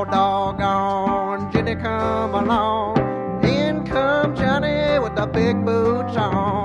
all doggone. Jenny come along. In come Johnny with the big boots on.